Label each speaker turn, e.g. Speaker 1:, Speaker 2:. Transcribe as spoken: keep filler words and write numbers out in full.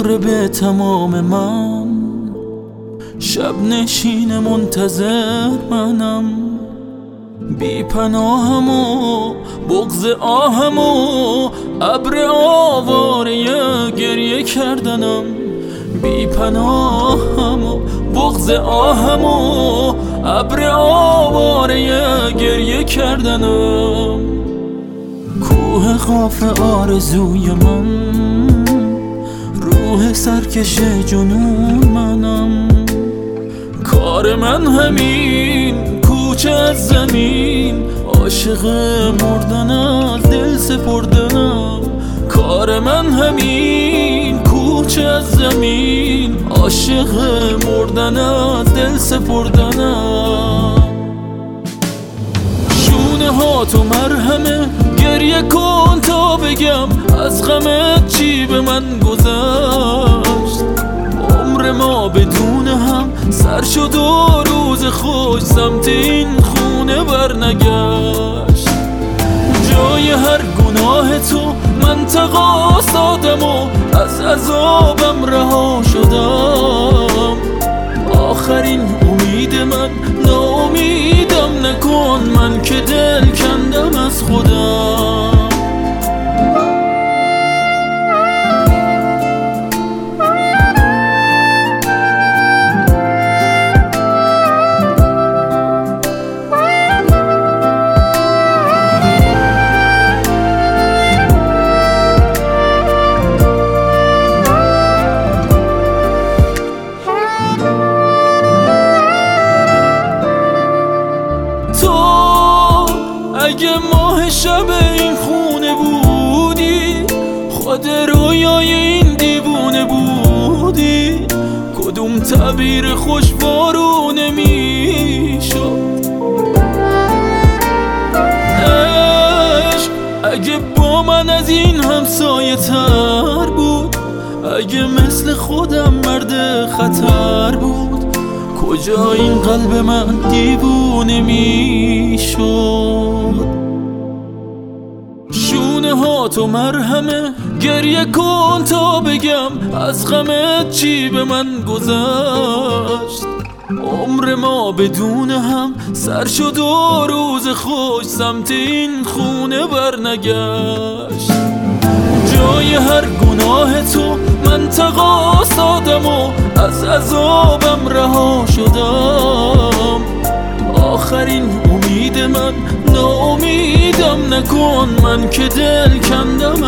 Speaker 1: مغرب تمام من، شب نشین منتظر منم، بی پناهم و بغض آهم و ابر آواره گریه کردنم، بی پناهم و بغض آهم و ابر آواره گریه کردنم. کوه قاف آرزوی من، روح سرکش جنون منم، کار من همین کوچه از زمین، عاشق مردن از دل سپردنم، کار من همین کوچه از زمین، عاشق مردن از دل سپردنم. شونه ها تو مرهمه، گریه کن تا بگم از غمت چی به من گذشت. عمر ما بدون هم سر شد و روز خوش سمت این خونه برنگشت. جای هر گناه تو من تقاص دادم و از عذابم رها شدم. آخرین امید من ناامیدم نکن، من که دل کندم از خودم. اگه ماه شب این خونه بودی، خود رویای این دیوونه بودی، کدوم تعبیر خوشبارونه میشد. عشق اگه با من از این همسایه تر بود، اگه مثل خودم مرد خطر بود، کجا این قلب من دیوونه میشد. شونه ها تو مرهمه، گریه کن تا بگم از غمت چی به من گذشت. عمر ما بدون هم سر شد و روز خوش سمت این خونه برنگشت. جای هر گناه تو من تقاص دادم و از عذابم رها شدم. آخرین امید من ناامیدم نکن، من که دل کندم